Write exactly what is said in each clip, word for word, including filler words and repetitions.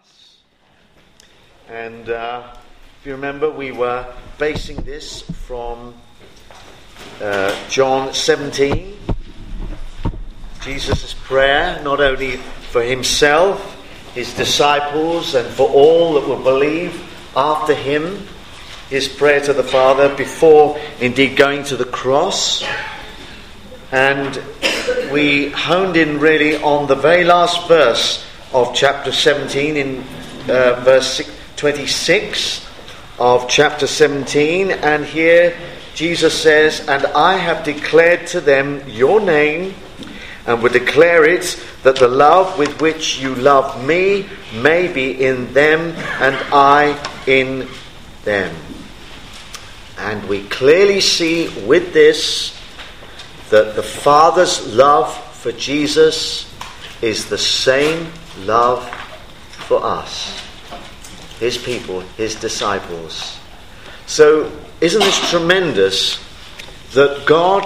us. And uh, if you remember, we were basing this from uh, John seventeen, Jesus' prayer, not only for himself, his disciples, and for all that will believe after him, his prayer to the Father before indeed going to the cross. And we honed in really on the very last verse of chapter seventeen, in uh, verse twenty-six of chapter seventeen. And here Jesus says, "And I have declared to them your name, and will declare it, that the love with which you love me may be in them, and I in them." And we clearly see with this that the Father's love for Jesus is the same love for us, his people, his disciples. So isn't this tremendous that God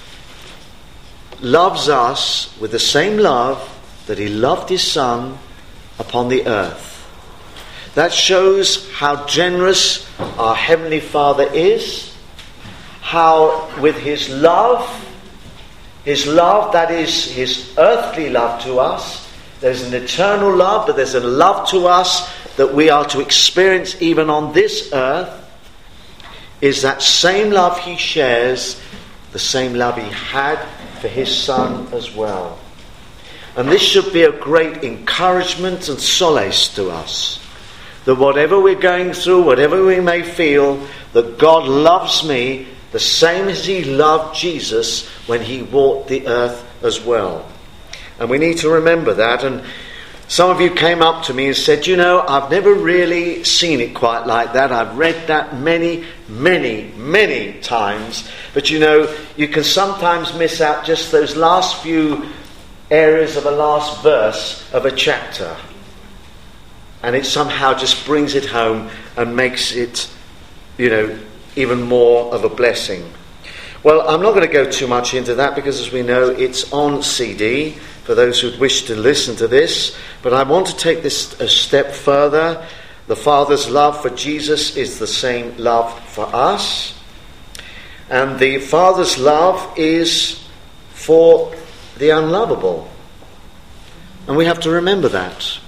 loves us with the same love that he loved his Son upon the earth? That shows how generous our Heavenly Father is, how with his love, his love that is his earthly love to us, there's an eternal love, but there's a love to us that we are to experience even on this earth, is that same love he shares, the same love he had for his Son as well. And this should be a great encouragement and solace to us, that whatever we're going through, whatever we may feel, that God loves me the same as he loved Jesus when he walked the earth as well. And we need to remember that. And some of you came up to me and said, you know, I've never really seen it quite like that. I've read that many, many, many times. But you know, you can sometimes miss out just those last few areas of a last verse of a chapter. And it somehow just brings it home and makes it, you know, even more of a blessing. Well, I'm not going to go too much into that because, as we know, it's on C D for those who wish to listen to this. But I want to take this a step further. The Father's love for Jesus is the same love for us. And the Father's love is for the unlovable. And we have to remember that.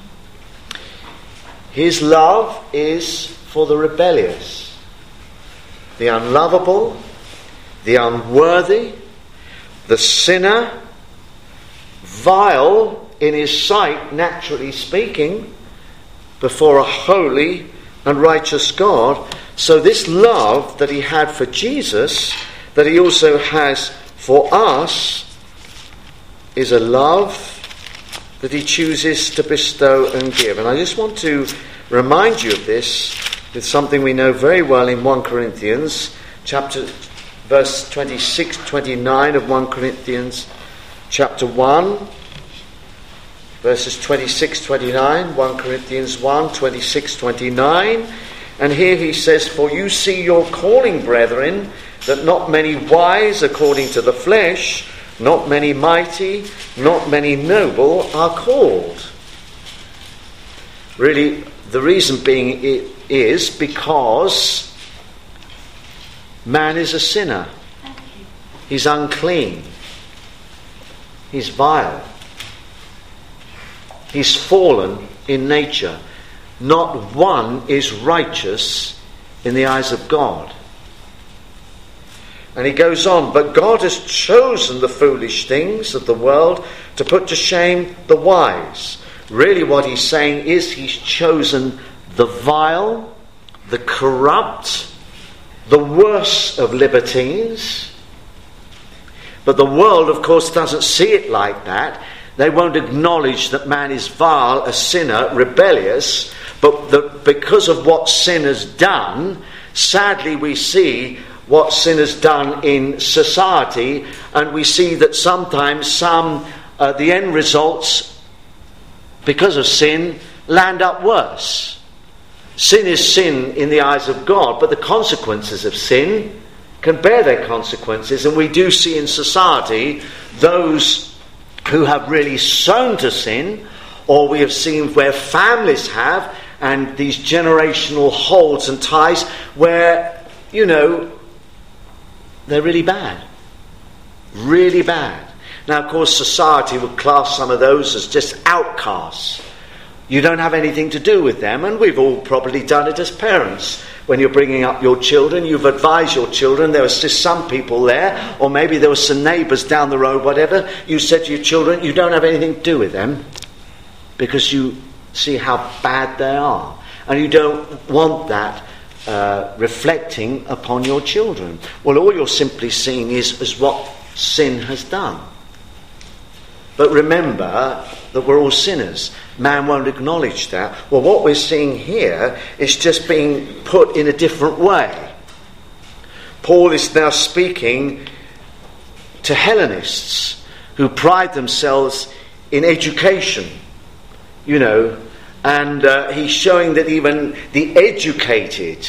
His love is for the rebellious, the unlovable, the unworthy, the sinner, vile in his sight, naturally speaking, before a holy and righteous God. So this love that he had for Jesus, that he also has for us, is a love that he chooses to bestow and give. And I just want to remind you of this with something we know very well in First Corinthians, chapter verse twenty-six, twenty-nine of First Corinthians, chapter one, verses twenty-six, twenty-nine, First Corinthians one, twenty-six, twenty-nine. And here he says, "For you see your calling, brethren, that not many wise according to the flesh, not many mighty, not many noble are called." Really, the reason being it is because man is a sinner. He's unclean. He's vile. He's fallen in nature. Not one is righteous in the eyes of God. And he goes on, "But God has chosen the foolish things of the world to put to shame the wise." Really what he's saying is he's chosen the vile, the corrupt, the worst of libertines. But the world, of course, doesn't see it like that. They won't acknowledge that man is vile, a sinner, rebellious. But the, because of what sin has done, sadly we see what sin has done in society, and we see that sometimes some, uh, the end results, because of sin, land up worse. Sin is sin in the eyes of God, but the consequences of sin can bear their consequences. And we do see in society those who have really sown to sin, or we have seen where families have, and these generational holds and ties where, you know, they're really bad. Really bad. Now, of course, society would class some of those as just outcasts. You don't have anything to do with them, and we've all probably done it as parents. When you're bringing up your children, you've advised your children, there was just some people there, or maybe there were some neighbours down the road, whatever. You said to your children, you don't have anything to do with them, because you see how bad they are. And you don't want that uh, reflecting upon your children. Well, all you're simply seeing is, is what sin has done. But remember that we're all sinners. Man won't acknowledge that. Well, what we're seeing here is just being put in a different way. Paul is now speaking to Hellenists who pride themselves in education, you know, and uh, he's showing that even the educated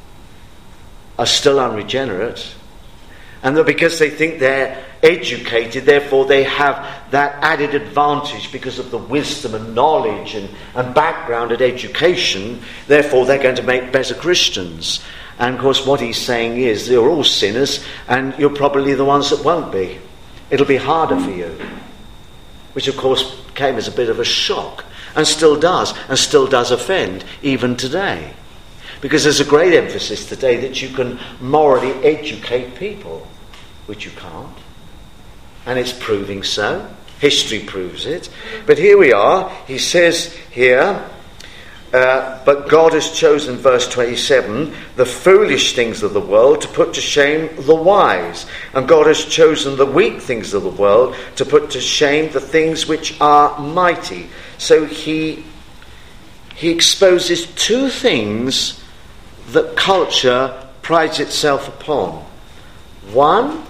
are still unregenerate, and that because they think they're educated, therefore they have that added advantage because of the wisdom and knowledge and, and background at education, therefore they're going to make better Christians. And of course what he's saying is you're all sinners, and you're probably the ones that won't be. It'll be harder for you. Which of course came as a bit of a shock, and still does, and still does offend, even today. Because there's a great emphasis today that you can morally educate people, which you can't. And it's proving so. History proves it. But here we are. He says here, uh, but God has chosen, verse twenty-seven, the foolish things of the world to put to shame the wise. And God has chosen the weak things of the world to put to shame the things which are mighty. So he, he exposes two things that culture prides itself upon. One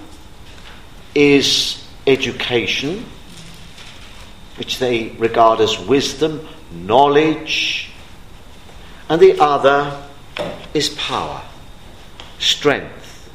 is education, which they regard as wisdom, knowledge, and the other is power, strength,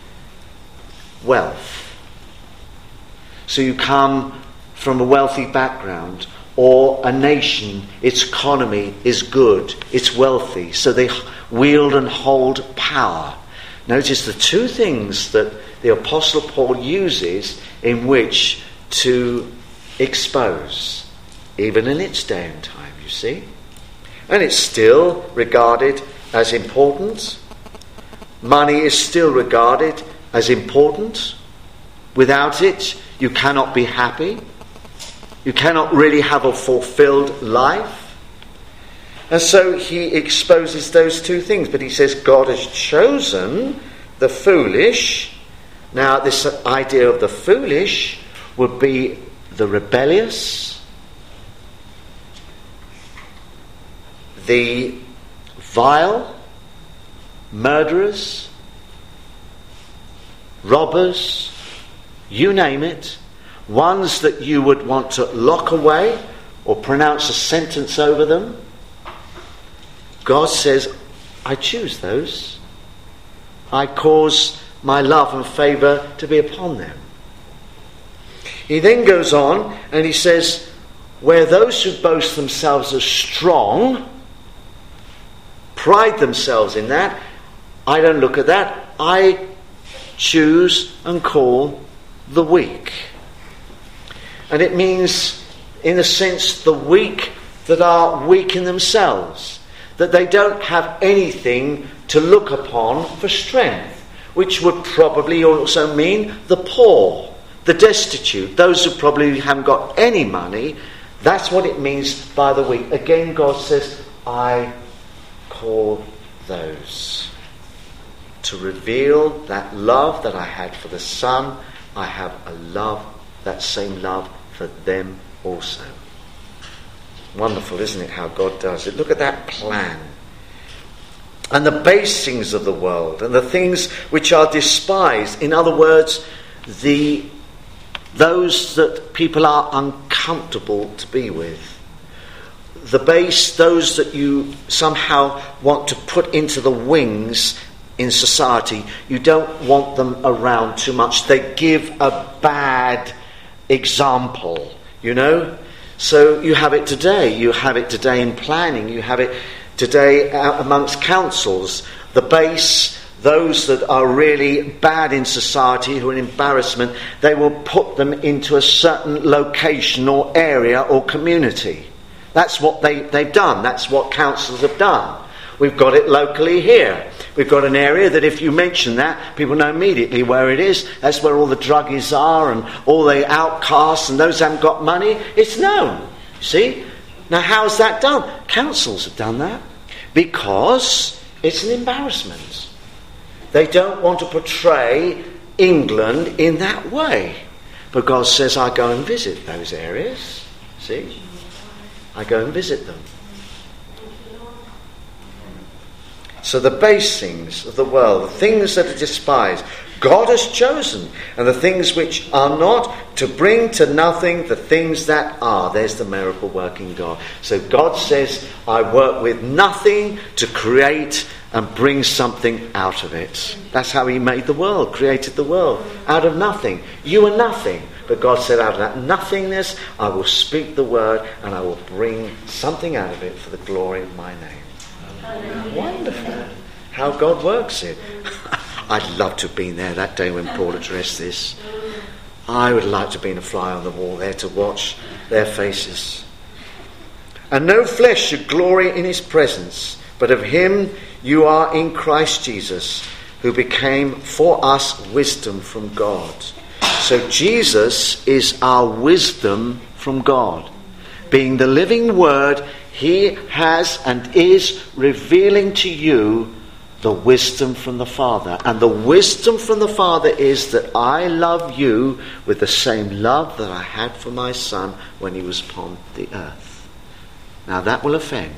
wealth. So you come from a wealthy background, or a nation, its economy is good, it's wealthy, so they wield and hold power. Notice the two things that the Apostle Paul uses in which to expose, even in its day and time, you see. And it's still regarded as important. Money is still regarded as important. Without it, you cannot be happy. You cannot really have a fulfilled life. And so he exposes those two things. But he says God has chosen the foolish. Now, this idea of the foolish would be the rebellious, the vile, murderers, robbers, you name it, ones that you would want to lock away or pronounce a sentence over them. God says, I choose those. I cause my love and favour to be upon them. He then goes on and he says, where those who boast themselves as strong, pride themselves in that, I don't look at that. I choose and call the weak. And it means, in a sense, the weak that are weak in themselves, that they don't have anything to look upon for strength, which would probably also mean the poor, the destitute, those who probably haven't got any money. That's what it means by the weak. Again, God says, I call those. To reveal that love that I had for the Son, I have a love, that same love for them also. Wonderful, isn't it, how God does it? Look at that plan. And the base things of the world, and the things which are despised. In other words, the those that people are uncomfortable to be with. The base, those that you somehow want to put into the wings in society. You don't want them around too much. They give a bad example, you know. So you have it today. You have it today in planning. You have it today amongst councils. The base, those that are really bad in society, who are an embarrassment, they will put them into a certain location or area or community. That's what they, they've done. That's what councils have done. We've got it locally here. We've got an area that if you mention that, people know immediately where it is. That's where all the druggies are and all the outcasts and those who haven't got money. It's known. See? Now how's that done? Councils have done that. Because it's an embarrassment. They don't want to portray England in that way. But God says, I go and visit those areas. See? I go and visit them. So the base things of the world, the things that are despised, God has chosen, and the things which are not, to bring to nothing the things that are. There's the miracle working God. So God says, I work with nothing to create and bring something out of it. That's how he made the world, created the world, out of nothing. You are nothing. But God said, out of that nothingness, I will speak the word and I will bring something out of it for the glory of my name. Wonderful how God works it. I'd love to have been there that day when Paul addressed this. I would like to have been a fly on the wall there to watch their faces. And no flesh should glory in his presence, but of him you are in Christ Jesus, who became for us wisdom from God. So Jesus is our wisdom from God. Being the living word, he has and is revealing to you the wisdom from the Father. And the wisdom from the Father is that I love you with the same love that I had for my Son when he was upon the earth. Now that will offend.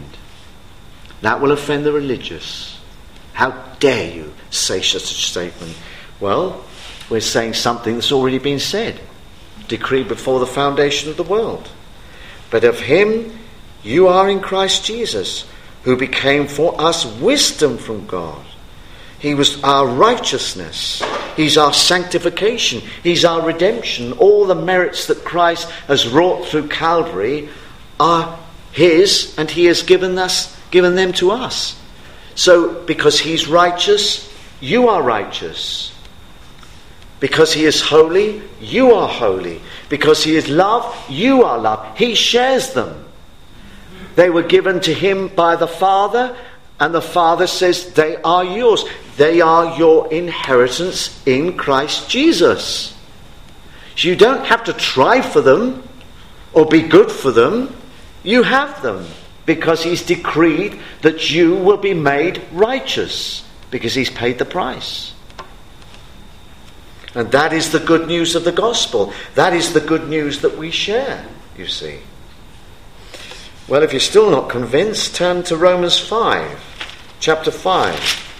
That will offend the religious. How dare you say such a statement? Well, we're saying something that's already been said, decreed before the foundation of the world. But of him you are in Christ Jesus, who became for us wisdom from God. He was our righteousness. He's our sanctification. He's our redemption. All the merits that Christ has wrought through Calvary are his, and he has given us, given them to us. So, because he's righteous, you are righteous. Because he is holy, you are holy. Because he is love, you are love. He shares them. They were given to him by the Father, and the Father says they are yours. They are your inheritance in Christ Jesus. So you don't have to try for them or be good for them. You have them because he's decreed that you will be made righteous because he's paid the price. And that is the good news of the gospel. That is the good news that we share, you see. Well, if you're still not convinced, turn to Romans five, chapter five.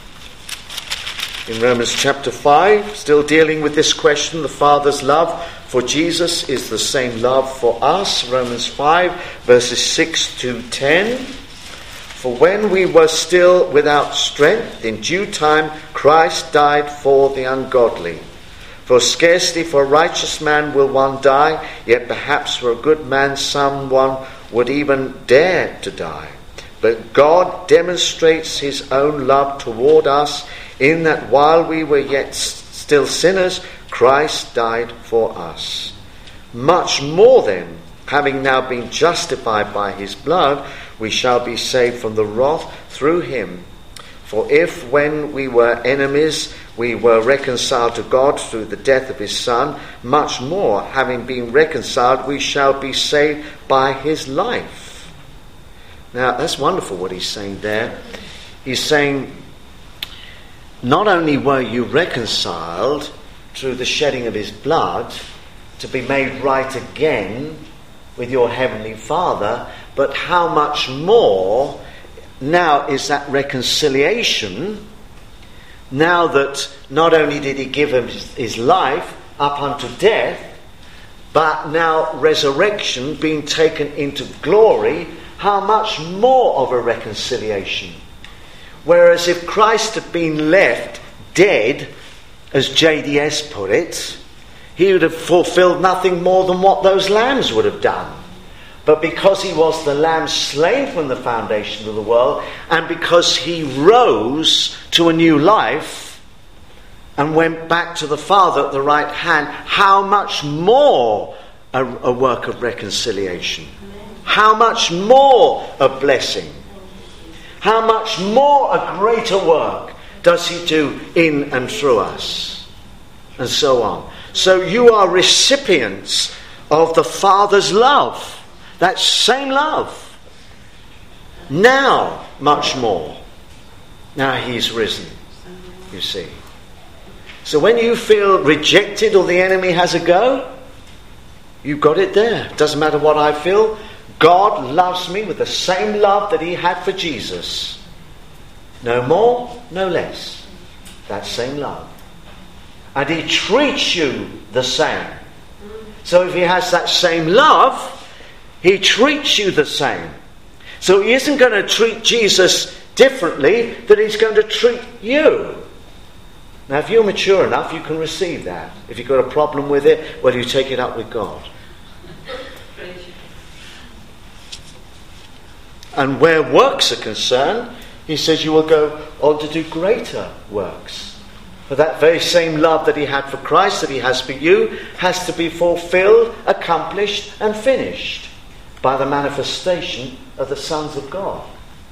In Romans chapter five, still dealing with this question, the Father's love for Jesus is the same love for us. Romans five, verses six to ten. For when we were still without strength, in due time Christ died for the ungodly. For scarcely for a righteous man will one die, yet perhaps for a good man someone would even dare to die. But God demonstrates his own love toward us in that while we were yet still sinners, Christ died for us. Much more then, having now been justified by his blood, we shall be saved from the wrath through him. For if when we were enemies we were reconciled to God through the death of his Son, much more, having been reconciled, we shall be saved by his life. Now, that's wonderful what he's saying there. He's saying, not only were you reconciled through the shedding of his blood to be made right again with your heavenly Father, but how much more now is that reconciliation, now that not only did he give him his life up unto death, but now resurrection being taken into glory, how much more of a reconciliation. Whereas if Christ had been left dead, as J D S put it, he would have fulfilled nothing more than what those lambs would have done. but because he was the Lamb slain from the foundation of the world, and because he rose to a new life and went back to the Father at the right hand, how much more a, a work of reconciliation? How much more a blessing? How much more a greater work does he do in and through us? And so on. So you are recipients of the Father's love. That same love. Now, much more. Now he's risen. You see. So when you feel rejected or the enemy has a go, you've got it there. Doesn't matter what I feel. God loves me with the same love that he had for Jesus. No more, no less. That same love. And he treats you the same. So if he has that same love, he treats you the same. So he isn't going to treat Jesus differently than he's going to treat you. Now if you're mature enough, you can receive that. If you've got a problem with it, well, you take it up with God. And where works are concerned, he says you will go on to do greater works. For that very same love that he had for Christ, that he has for you, has to be fulfilled, accomplished, and finished by the manifestation of the sons of God.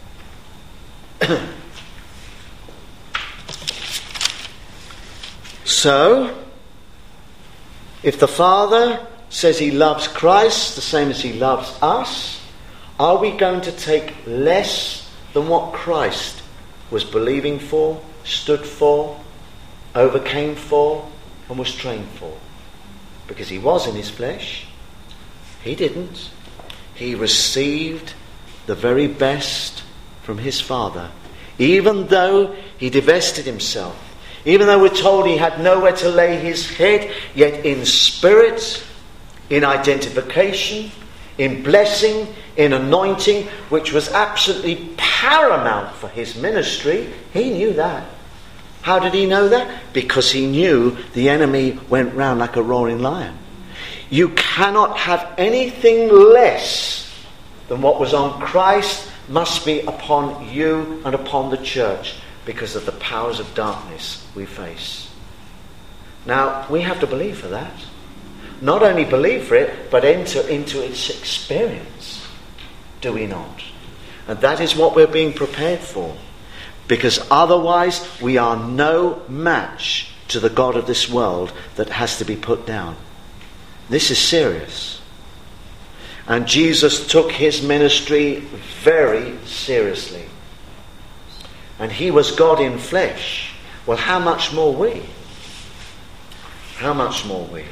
So, if the Father says he loves Christ the same as he loves us, are we going to take less than what Christ was believing for, stood for, overcame for, and was trained for? Because he was in his flesh. He didn't. He received the very best from his Father, even though he divested himself. Even though we're told he had nowhere to lay his head, yet in spirit, in identification, in blessing, in anointing, which was absolutely paramount for his ministry, he knew that. How did he know that? Because he knew the enemy went round like a roaring lion. You cannot have anything less than what was on Christ must be upon you and upon the church, because of the powers of darkness we face. Now, we have to believe for that. Not only believe for it, but enter into its experience. Do we not? And that is what we're being prepared for. Because otherwise, we are no match to the God of this world that has to be put down. This is serious. And Jesus took his ministry very seriously. And he was God in flesh. Well, how much more we? How much more we?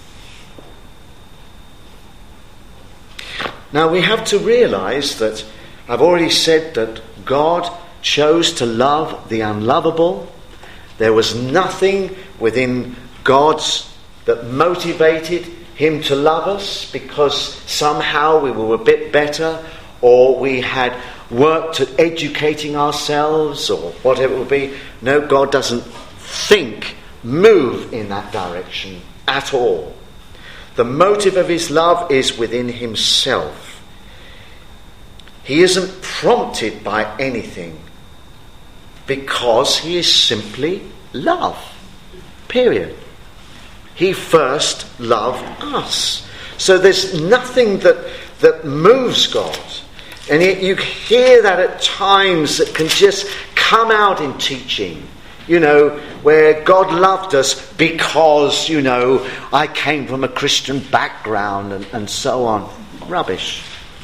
Now we have to realize that I've already said that God chose to love the unlovable. There was nothing within God's that motivated him to love us because somehow we were a bit better, or we had worked at educating ourselves, or whatever it would be. No, God doesn't think, move in that direction at all. The motive of his love is within himself. He isn't prompted by anything, because he is simply love. Period. He first loved us. So there's nothing that, that moves God. And yet you hear that at times that can just come out in teaching. You know, where God loved us because, you know, I came from a Christian background and, and so on. Rubbish.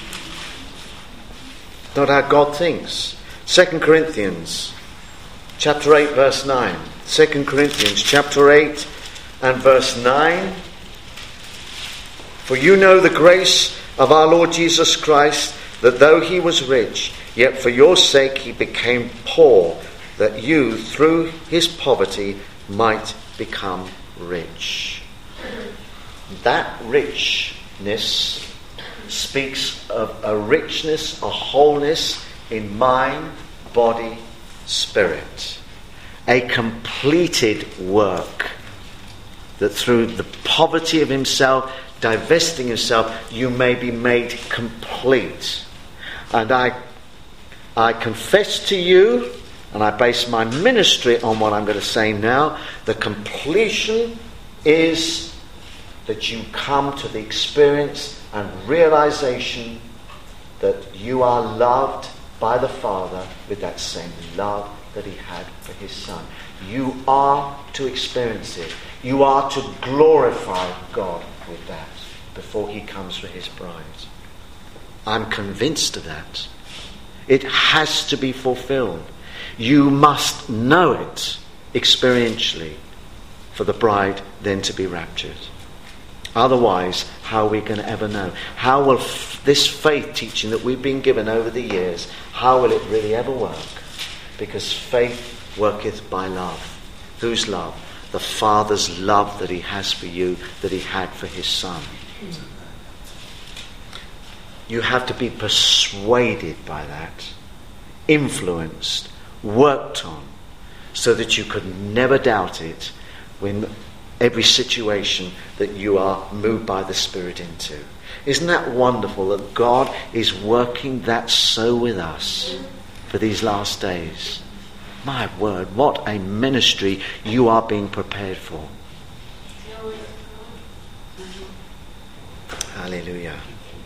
Not how God thinks. Second Corinthians chapter eight verse nine. Second Corinthians chapter eight and verse nine. For you know the grace of our Lord Jesus Christ, that though he was rich, yet for your sake he became poor, that you through his poverty might become rich. That richness speaks of a richness, a wholeness in mind, body, spirit. A completed work that through the poverty of himself divesting himself, you may be made complete. And I, I confess to you, and I base my ministry on what I'm going to say now, the completion is that you come to the experience and realization that you are loved by the Father with that same love that he had for his Son. You are to experience it. You are to glorify God with that before he comes for his bride. I'm convinced of that. It has to be fulfilled. You must know it experientially for the bride then to be raptured. Otherwise, how are we going to ever know? How will f- this faith teaching that we've been given over the years, how will it really ever work? Because faith worketh by love. Whose love? The Father's love that he has for you, that he had for his Son. You have to be persuaded by that, influenced, worked on, so that you could never doubt it when every situation that you are moved by the Spirit into. Isn't that wonderful that God is working that so with us for these last days? My word, what a ministry you are being prepared for. Hallelujah.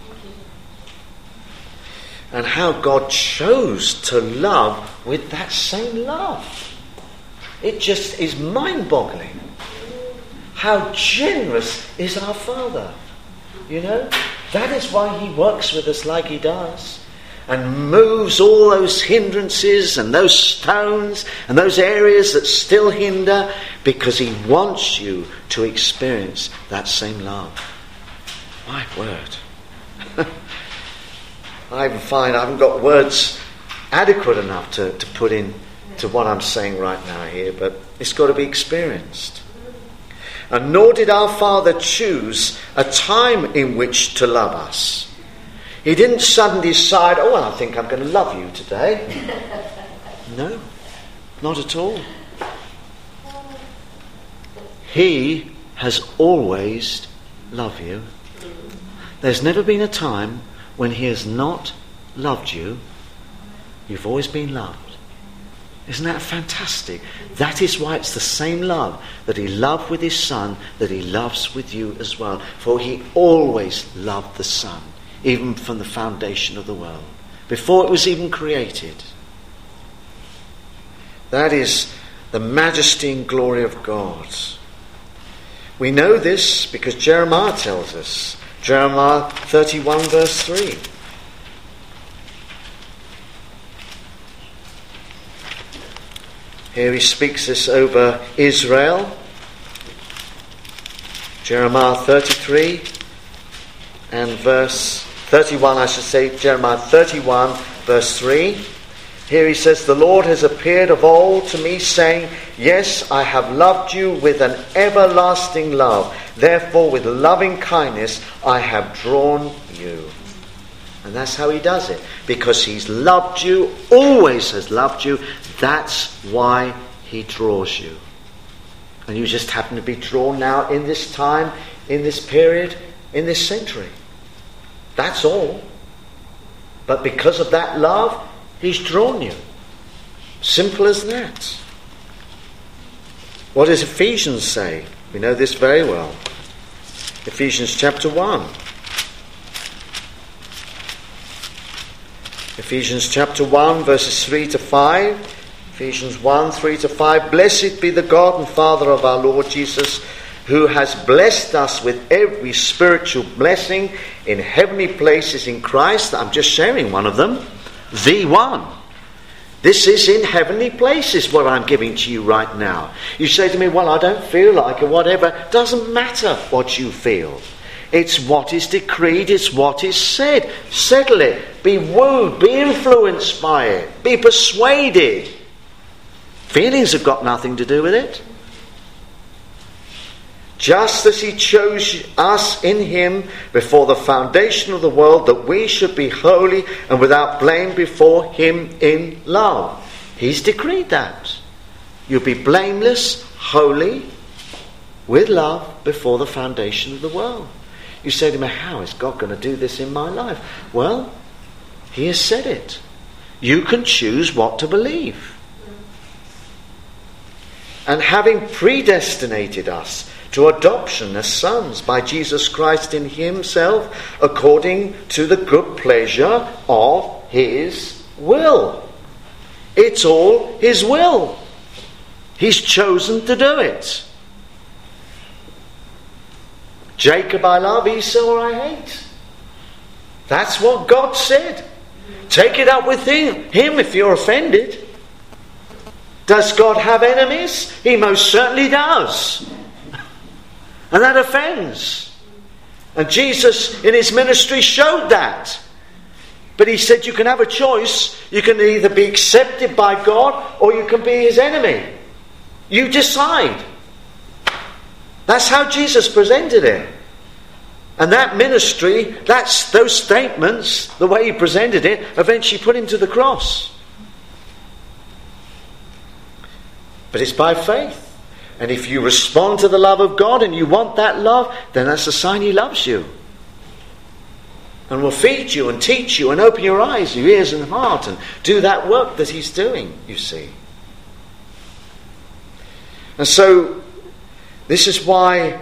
And how God chose to love with that same love. It just is mind-boggling. How generous is our Father. You know, that is why he works with us like he does. And moves all those hindrances and those stones and those areas that still hinder, because he wants you to experience that same love. My word. I even find I haven't got words adequate enough to, to put in to what I'm saying right now here, but it's got to be experienced. And nor did our Father choose a time in which to love us. He didn't suddenly decide, oh, well, I think I'm going to love you today. No, not at all. He has always loved you. There's never been a time when he has not loved you. You've always been loved. Isn't that fantastic? That is why it's the same love that he loved with his Son that he loves with you as well. For he always loved the Son, even from the foundation of the world, before it was even created. That is the majesty and glory of God. We know this because Jeremiah tells us. Jeremiah thirty-one verse three. Here he speaks this over Israel. Jeremiah thirty-three and verse thirty-one, I should say, Jeremiah thirty-one verse three. Here he says, the Lord has appeared of old to me, saying, yes, I have loved you with an everlasting love. Therefore, with loving kindness, I have drawn you. And that's how he does it. Because he's loved you, always has loved you. That's why he draws you. And you just happen to be drawn now in this time, in this period, in this century. That's all. But because of that love, he's drawn you. Simple as that. What does Ephesians say? We know this very well. Ephesians chapter one. Ephesians chapter one, verses three to five. Ephesians one, three to five. Blessed be the God and Father of our Lord Jesus, who has blessed us with every spiritual blessing in heavenly places in Christ. I'm just sharing one of them. The one. This is in heavenly places, what I'm giving to you right now. You say to me, well, I don't feel like it, whatever. Doesn't matter what you feel. It's what is decreed, it's what is said. Settle it. Be wooed, be influenced by it. Be persuaded. Feelings have got nothing to do with it. Just as he chose us in him before the foundation of the world, that we should be holy and without blame before him in love. He's decreed that. You'll be blameless, holy, with love before the foundation of the world. You say to me, how is God going to do this in my life? Well, he has said it. You can choose what to believe. And having predestinated us to adoption as sons by Jesus Christ in himself, according to the good pleasure of his will. It's all his will. He's chosen to do it. Jacob I love, Esau I hate. That's what God said. Take it up with him, him if you're offended. Does God have enemies? He most certainly does. And that offends. And Jesus in his ministry showed that. But he said you can have a choice. You can either be accepted by God or you can be his enemy. You decide. That's how Jesus presented it. And that ministry, that's those statements, the way he presented it, eventually put him to the cross. But it's by faith. And if you respond to the love of God and you want that love, then that's a sign he loves you. And will feed you and teach you and open your eyes, your ears and heart and do that work that he's doing, you see. And so, this is why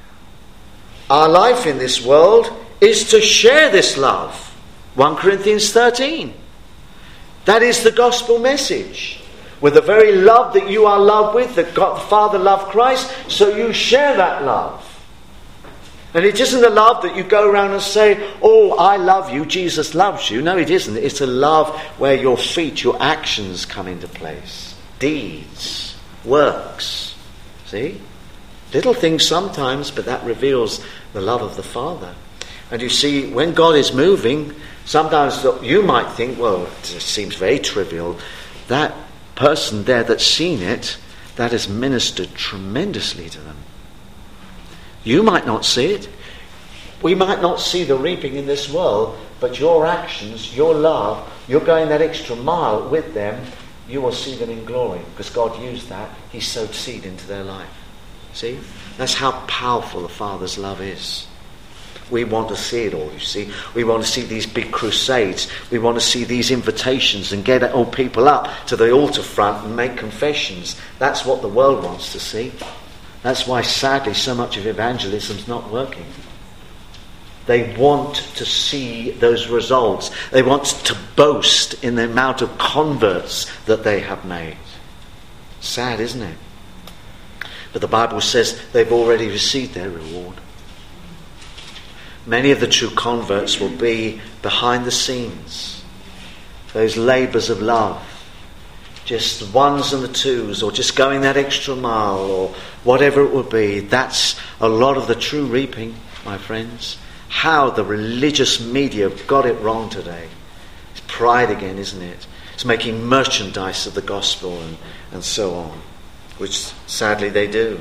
our life in this world is to share this love. First Corinthians thirteen. That is the gospel message. With the very love that you are loved with, that God the Father loved Christ, so you share that love. And it isn't a love that you go around and say, oh, I love you, Jesus loves you. No, it isn't. It's a love where your feet, your actions come into place. Deeds, works. See? Little things sometimes, but that reveals the love of the Father. And you see, when God is moving, sometimes you might think, well, it seems very trivial. That person there that's seen it, that has ministered tremendously to them. You might not see it. We might not see the reaping in this world, but your actions, your love, you're going that extra mile with them, you will see them in glory, because God used that. He sowed seed into their life. See? That's how powerful the Father's love is. We want to see it all, you see. We want to see these big crusades. We want to see these invitations and get all people up to the altar front and make confessions. That's what the world wants to see. That's why, sadly, so much of evangelism's not working. They want to see those results. They want to boast in the amount of converts that they have made. Sad, isn't it? But the Bible says they've already received their reward. Many of the true converts will be behind the scenes. Those labours of love. Just the ones and the twos, or just going that extra mile, or whatever it would be. That's a lot of the true reaping, my friends. How the religious media have got it wrong today. It's pride again, isn't it? It's making merchandise of the gospel and, and so on. Which sadly they do.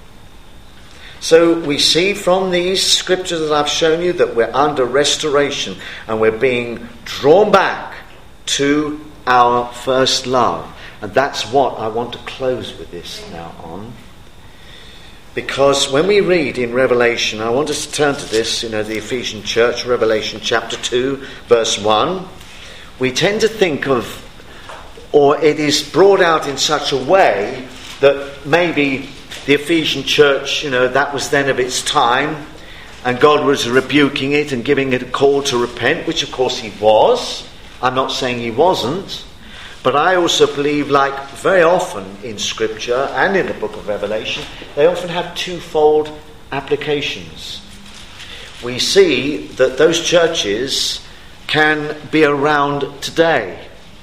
So we see from these scriptures that I've shown you that we're under restoration and we're being drawn back to our first love. And that's what I want to close with this now on. Because when we read in Revelation, I want us to turn to this, you know, the Ephesian church, Revelation chapter two, verse one. We tend to think of, or it is brought out in such a way that maybe the Ephesian church, you know, that was then of its time, and God was rebuking it and giving it a call to repent, which of course he was. I'm not saying he wasn't. But I also believe, like very often in Scripture and in the book of Revelation, they often have twofold applications. We see that those churches can be around today.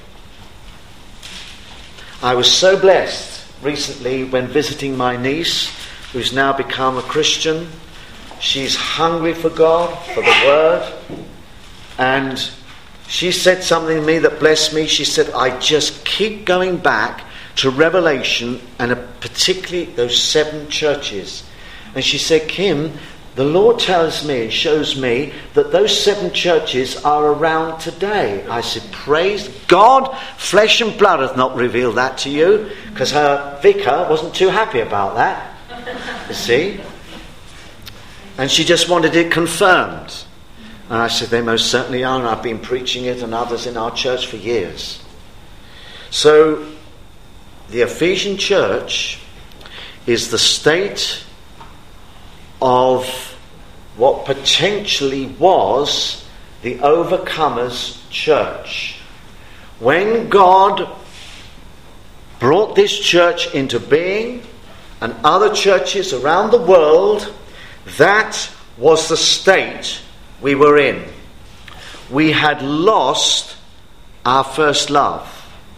I was so blessed recently when visiting my niece, who's now become a Christian. She's hungry for God, for the Word. And she said something to me that blessed me. She said, I just keep going back to Revelation and particularly those seven churches. And she said, Kim, the Lord tells me and shows me that those seven churches are around today. I said, praise God, flesh and blood hath not revealed that to you, because her vicar wasn't too happy about that, you see. And she just wanted it confirmed. And I said, they most certainly are, and I've been preaching it and others in our church for years. So, the Ephesian church is the state of what potentially was the overcomers' church. When God brought this church into being and other churches around the world, that was the state we were in. We had lost our first love.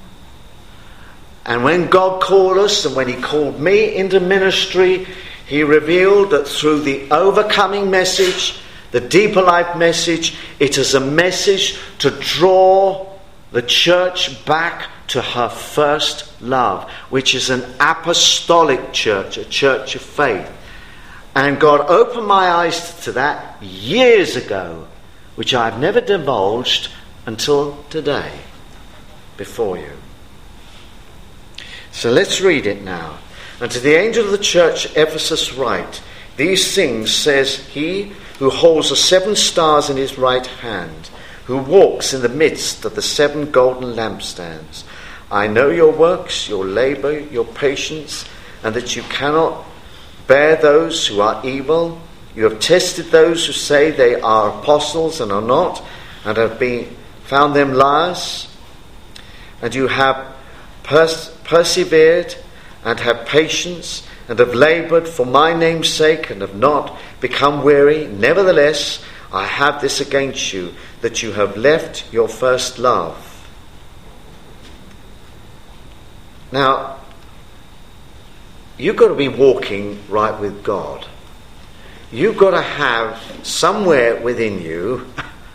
And when God called us, and when he called me into ministry, he revealed that through the overcoming message, the deeper life message, it is a message to draw the church back to her first love, which is an apostolic church, a church of faith. And God opened my eyes to that years ago, which I've never divulged until today before you. So let's read it now. And to the angel of the church at Ephesus write, these things says he who holds the seven stars in his right hand, who walks in the midst of the seven golden lampstands. I know your works, your labour, your patience, and that you cannot bear those who are evil. You have tested those who say they are apostles and are not, and have been found them liars. And you have pers- persevered and have patience, and have laboured for my name's sake, and have not become weary. Nevertheless, I have this against you, that you have left your first love. Now, you've got to be walking right with God. You've got to have somewhere within you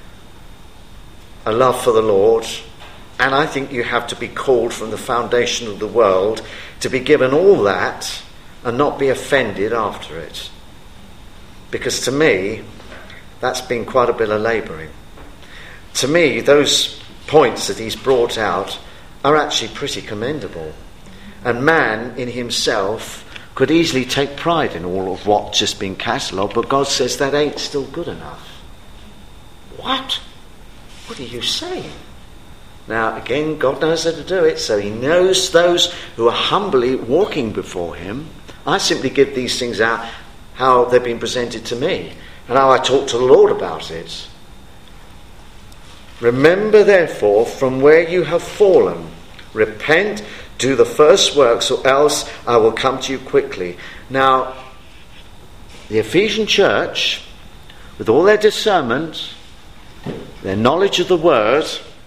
a love for the Lord. And I think you have to be called from the foundation of the world to be given all that and not be offended after it. Because to me, that's been quite a bit of labouring. To me, those points that he's brought out are actually pretty commendable. And man in himself could easily take pride in all of what's just been catalogued, but God says that ain't still good enough. What? What are you saying? Now, again, God knows how to do it, so he knows those who are humbly walking before him. I simply give these things out how they've been presented to me, and how I talk to the Lord about it. Remember, therefore, from where you have fallen, repent, do the first works, or else I will come to you quickly. Now, the Ephesian church, with all their discernment, their knowledge of the word,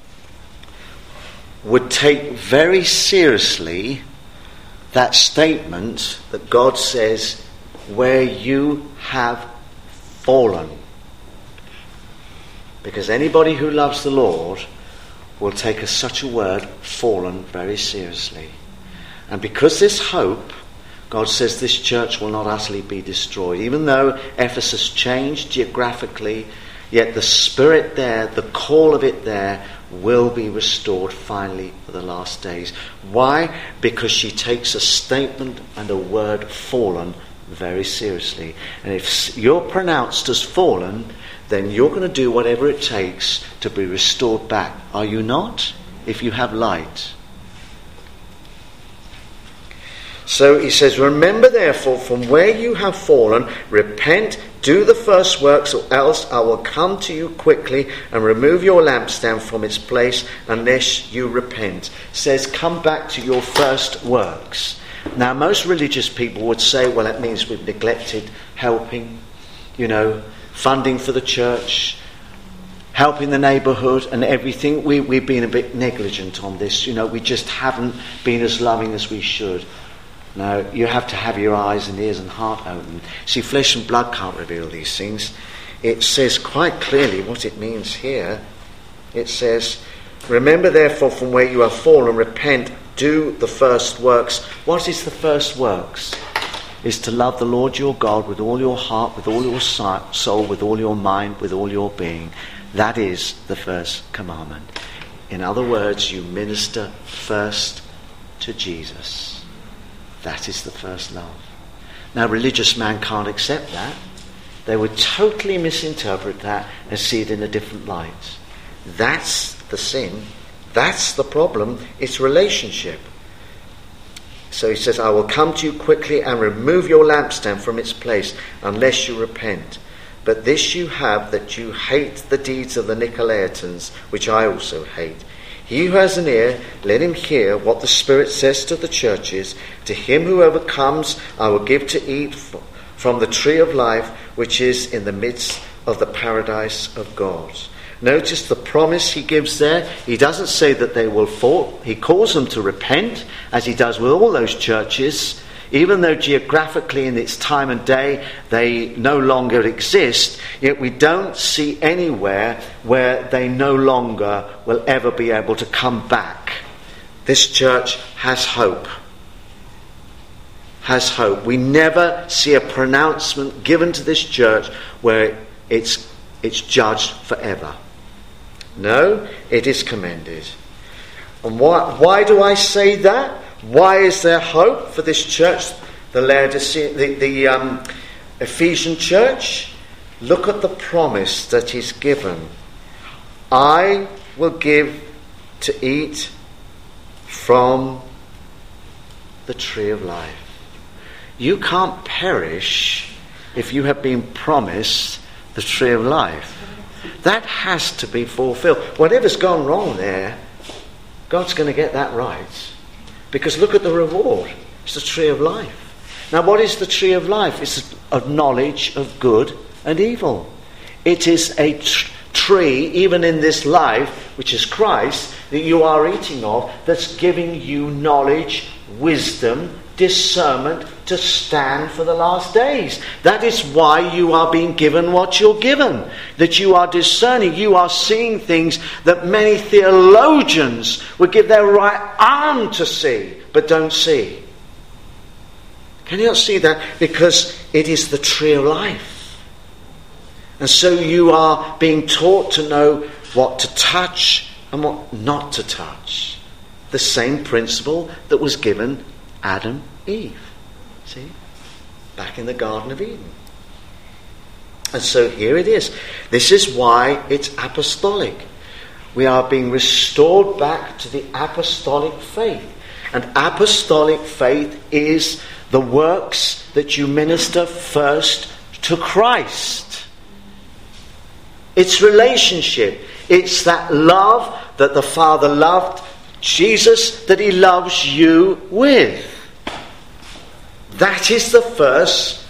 would take very seriously that statement that God says, where you have fallen. Because anybody who loves the Lord will take a, such a word, fallen, very seriously. And because there's hope, God says this church will not utterly be destroyed. Even though Ephesus changed geographically, yet the spirit there, the call of it there, will be restored finally for the last days. Why? Because she takes a statement and a word, fallen, very seriously. And if you're pronounced as fallen, then you're going to do whatever it takes to be restored back. Are you not? If you have light. So he says, remember therefore from where you have fallen, repent, do the first works, or else I will come to you quickly and remove your lampstand from its place unless you repent. It says, come back to your first works. Now, most religious people would say, well, that means we've neglected helping, you know, funding for the church, helping the neighbourhood and everything. We, we've been a bit negligent on this. You know, we just haven't been as loving as we should. No, you have to have your eyes and ears and heart open. See, flesh and blood can't reveal these things. It says quite clearly what it means here. It says, remember therefore from where you have fallen, repent, do the first works. What is the first works? Is to love the Lord your God with all your heart, with all your soul, with all your mind, with all your being. That is the first commandment. In other words, you minister first to Jesus. That is the first love. Now, religious man can't accept that. they would totally misinterpret that and see it in a different light. That's the sin. That's the problem. It's relationship. So he says, I will come to you quickly and remove your lampstand from its place unless you repent. But this you have, that you hate the deeds of the Nicolaitans, which I also hate. He who has an ear, let him hear what the Spirit says to the churches. To him who overcomes, I will give to eat from the tree of life, which is in the midst of the paradise of God. Notice the promise he gives there. He doesn't say that they will fall. He calls them to repent, as he does with all those churches. Even though geographically in its time and day they no longer exist, yet we don't see anywhere where they no longer will ever be able to come back. This church has hope. Has hope. We never see a pronouncement given to this church where it's it's judged forever. No, it is commended. And why, why do I say that? Why is there hope for this church, the Laodicean, the, the um, Ephesian church? Look at the promise that he's given. I will give to eat from the tree of life. You can't perish if you have been promised the tree of life. That has to be fulfilled. Whatever's gone wrong there, God's going to get that right. Because look at the reward. It's the tree of life. Now what is the tree of life? It's a knowledge of good and evil. It is a tr- tree, even in this life, which is Christ, that you are eating of, that's giving you knowledge, wisdom, discernment to stand for the last days. That is why you are being given what you're given. That you are discerning. You are seeing things that many theologians would give their right arm to see, but don't see. Can you not see that? Because it is the tree of life. And so you are being taught to know what to touch and what not to touch. The same principle that was given Adam, Eve. See? Back in the Garden of Eden. And so here it is. This is why it's apostolic. We are being restored back to the apostolic faith. And apostolic faith is the works that you minister first to Christ. It's relationship. It's that love that the Father loved Jesus, that he loves you with. That is the first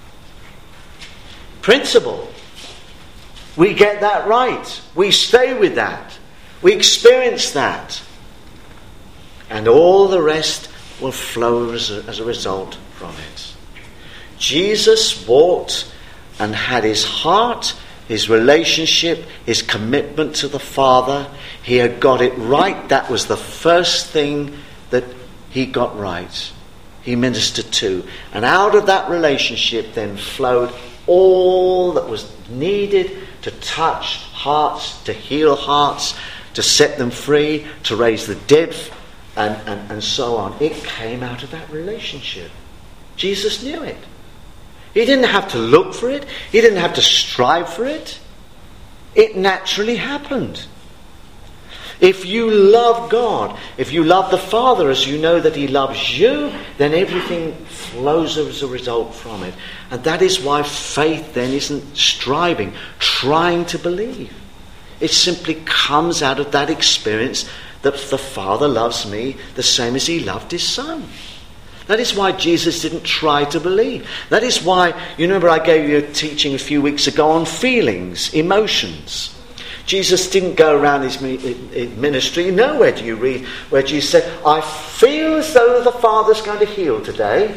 principle. We get that right. We stay with that. We experience that. And all the rest will flow as a, as a result from it. Jesus walked and had his heart, his relationship, his commitment to the Father. He had got it right. That was the first thing that he got right. He ministered to. And out of that relationship then flowed all that was needed to touch hearts, to heal hearts, to set them free, to raise the dead, and, and, and so on. It came out of that relationship. Jesus knew it. He didn't have to look for it. He didn't have to strive for it. It naturally happened. If you love God, if you love the Father as you know that he loves you, then everything flows as a result from it. And that is why faith then isn't striving, trying to believe. It simply comes out of that experience that the Father loves me the same as he loved his Son. That is why Jesus didn't try to believe. That is why, you remember I gave you a teaching a few weeks ago on feelings, emotions. Jesus didn't go around his ministry. Nowhere do you read where Jesus said, I feel as though the Father's going to heal today.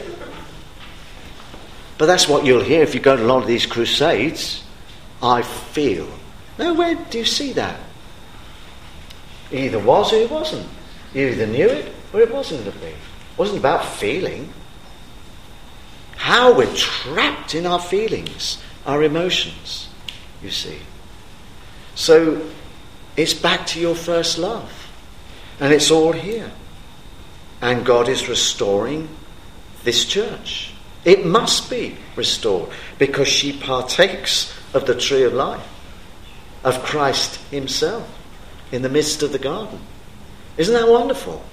But that's what you'll hear if you go to a lot of these crusades. I feel. Nowhere do you see that. It either was or it wasn't. You either knew it or it wasn't going to be. It wasn't about feeling. How we're trapped in our feelings, our emotions, you see. So it's back to your first love. And it's all here. And God is restoring this church. It must be restored because she partakes of the tree of life, of Christ himself in the midst of the garden. Isn't that wonderful?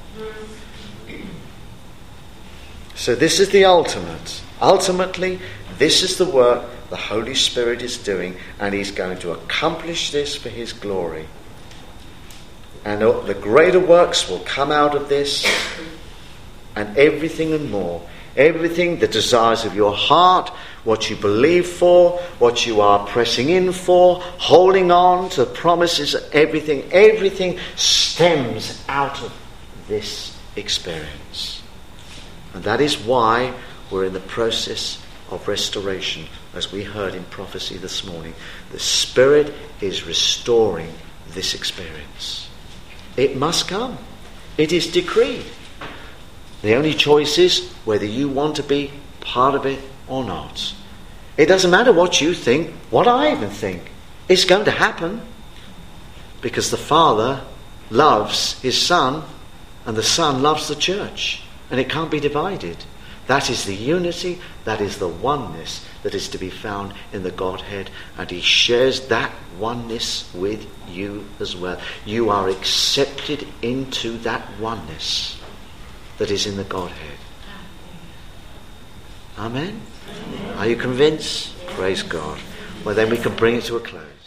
So this is the ultimate. Ultimately, this is the work the Holy Spirit is doing, and he's going to accomplish this for his glory. And the greater works will come out of this, and everything and more. Everything, the desires of your heart, what you believe for, what you are pressing in for, holding on to the promises, everything, everything stems out of this experience. And that is why we're in the process of restoration, as we heard in prophecy this morning. The Spirit is restoring this experience. It must come. It is decreed. The only choice is whether you want to be part of it or not. It doesn't matter what you think, what I even think. It's going to happen because the Father loves his Son and the Son loves the church, and it can't be divided. That is the unity, that is the oneness that is to be found in the Godhead, and he shares that oneness with you as well. You are accepted into that oneness that is in the Godhead. Amen? Amen. Are you convinced? Praise God. Well, then we can bring it to a close.